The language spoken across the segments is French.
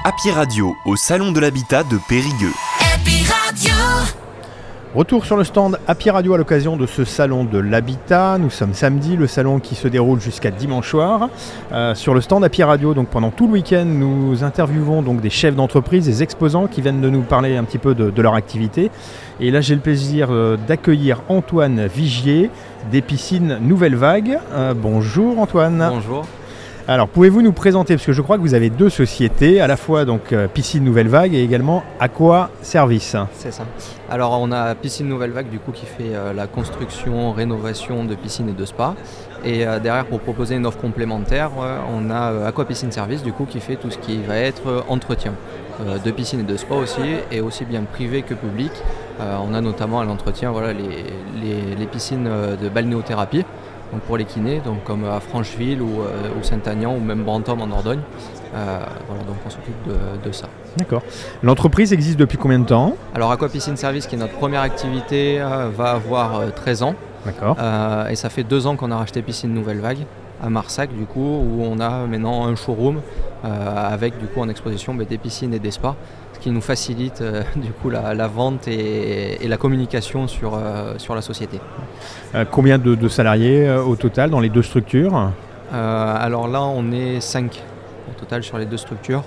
Happy Radio au Salon de l'Habitat de Périgueux. Happy Radio. Retour sur le stand Happy Radio à l'occasion de ce Salon de l'Habitat. Nous sommes samedi, le salon qui se déroule jusqu'à dimanche soir. Sur le stand Happy Radio, donc pendant tout le week-end, nous interviewons donc des chefs d'entreprise, des exposants qui viennent de nous parler un petit peu de leur activité. Et là, j'ai le plaisir d'accueillir Antoine Vigier des piscines Nouvelle Vague. Bonjour Antoine. Bonjour. Alors, pouvez-vous nous présenter, parce que je crois que vous avez deux sociétés, à la fois donc Piscine Nouvelle Vague et également Aqua Service. C'est ça. Alors, on a Piscine Nouvelle Vague du coup qui fait la construction, rénovation de piscines et de spas. Et derrière, pour proposer une offre complémentaire, on a Aqua Piscine Service du coup qui fait tout ce qui va être entretien de piscines et de spas aussi, et aussi bien privé que public. On a notamment à l'entretien les piscines de balnéothérapie. Donc pour les kinés, donc comme à Francheville ou Saint-Agnan ou même Brantôme en Dordogne. Donc on s'occupe de ça. D'accord. L'entreprise existe depuis combien de temps ? Alors Aqua Piscine Service, qui est notre première activité, va avoir 13 ans. D'accord. Et ça fait 2 ans qu'on a racheté Piscine Nouvelle Vague à Marsac du coup, où on a maintenant un showroom avec du coup en exposition des piscines et des spas, ce qui nous facilite du coup la vente et la communication sur la société. Combien de salariés au total dans les deux structures ? Alors là on est 5 au total sur les deux structures.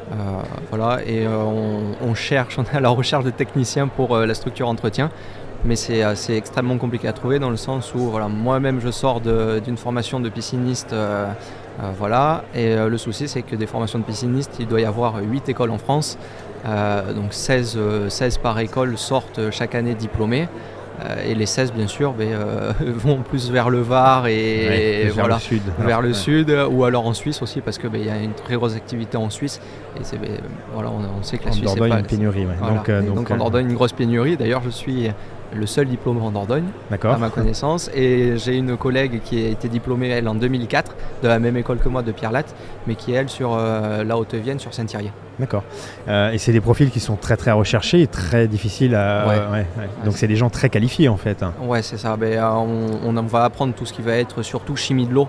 Et on est à la recherche de techniciens pour la structure entretien. Mais c'est extrêmement compliqué à trouver dans le sens où moi-même je sors d'une formation de pisciniste. Et le souci c'est que des formations de pisciniste, il doit y avoir 8 écoles en France. Donc 16 par école sortent chaque année diplômés. Et les 16 bien sûr vont plus vers le Var et vers le sud ou alors en Suisse aussi parce qu'il y a une très grosse activité en Suisse et on sait que la Suisse c'est pas une pénurie. Ouais. Voilà. Donc en Dordogne une grosse pénurie. D'ailleurs je suis le seul diplômé en Dordogne, à ma connaissance, et j'ai une collègue qui a été diplômée elle en 2004 de la même école que moi de Pierre-Latte, mais qui est elle sur la Haute-Vienne, sur Saint-Thierry. D'accord. Et c'est des profils qui sont très très recherchés et très difficiles à... Ouais. Donc c'est des gens très qualifiés en fait. Ouais, c'est ça. On va apprendre tout ce qui va être surtout chimie de l'eau,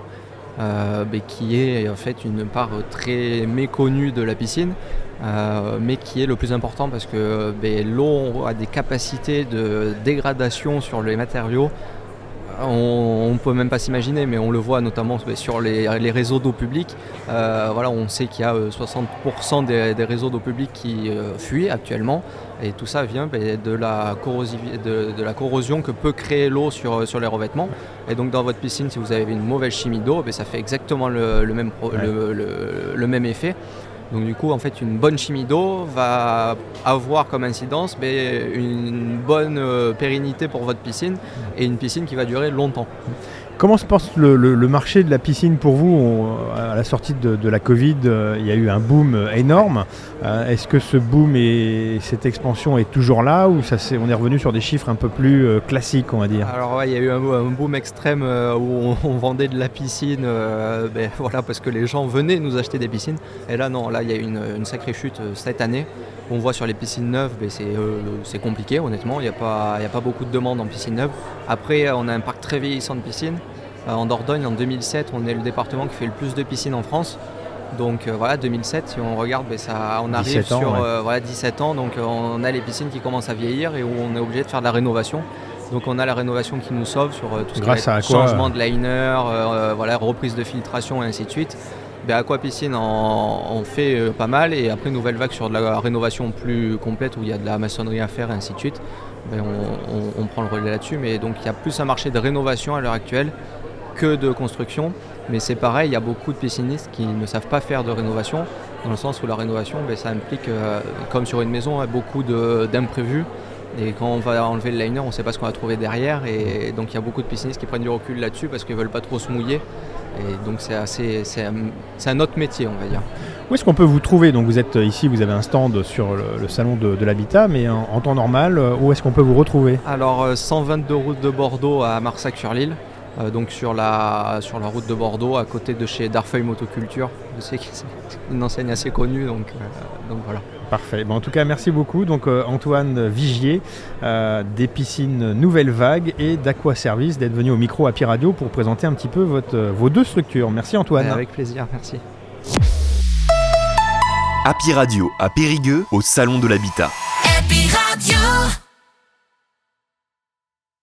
qui est en fait une part très méconnue de la piscine. Mais qui est le plus important parce que l'eau a des capacités de dégradation sur les matériaux. On ne peut même pas s'imaginer, mais on le voit notamment sur les réseaux d'eau publique. On sait qu'il y a 60% des réseaux d'eau publique qui fuient actuellement. Et tout ça vient de la corrosion que peut créer l'eau sur les revêtements. Et donc dans votre piscine, si vous avez une mauvaise chimie d'eau, ça fait exactement le même effet. Donc du coup, en fait, une bonne chimie d'eau va avoir comme incidence une bonne pérennité pour votre piscine et une piscine qui va durer longtemps. Comment se passe le marché de la piscine pour vous ? À la sortie de la Covid, il y a eu un boom énorme. Est-ce que ce boom et cette expansion est toujours là ou on est revenu sur des chiffres un peu plus classiques, on va dire ? Alors il y a eu un boom extrême où on vendait de la piscine parce que les gens venaient nous acheter des piscines. Et là non, il y a eu une sacrée chute cette année. On voit sur les piscines neuves, c'est compliqué honnêtement, il n'y a pas beaucoup de demandes en piscine neuve. Après, on a un parc très vieillissant de piscines. En Dordogne, en 2007, on est le département qui fait le plus de piscines en France. Donc 2007, si on regarde, on arrive sur 17 ans, donc on a les piscines qui commencent à vieillir et où on est obligé de faire de la rénovation. Donc on a la rénovation qui nous sauve sur tout ce qui est changement de liner, reprise de filtration et ainsi de suite. Aqua Piscine en fait pas mal, et après Nouvelle Vague sur de la rénovation plus complète où il y a de la maçonnerie à faire et ainsi de suite. On prend le relais là-dessus, mais donc il y a plus un marché de rénovation à l'heure actuelle que de construction. Mais c'est pareil, il y a beaucoup de piscinistes qui ne savent pas faire de rénovation, dans le sens où la rénovation, ça implique, comme sur une maison, beaucoup d'imprévus. Et quand on va enlever le liner, on ne sait pas ce qu'on va trouver derrière. Et donc il y a beaucoup de piscinistes qui prennent du recul là-dessus parce qu'ils ne veulent pas trop se mouiller. Et donc c'est un autre métier, on va dire. Où est-ce qu'on peut vous trouver ? Donc vous êtes ici, vous avez un stand sur le salon de l'habitat, mais en temps normal, où est-ce qu'on peut vous retrouver ? Alors 122 route de Bordeaux à Marsac-sur-l'Île. Donc sur la route de Bordeaux, à côté de chez Darfeuille Motoculture. Je sais que c'est une enseigne assez connue, donc voilà. Parfait. En tout cas, merci beaucoup. Donc Antoine Vigier des piscines Nouvelle Vague et d'Aqua Service d'être venu au micro Happy Radio pour présenter un petit peu vos deux structures. Merci Antoine. Avec plaisir, merci. Happy Radio à Périgueux, au Salon de l'Habitat. Happy Radio.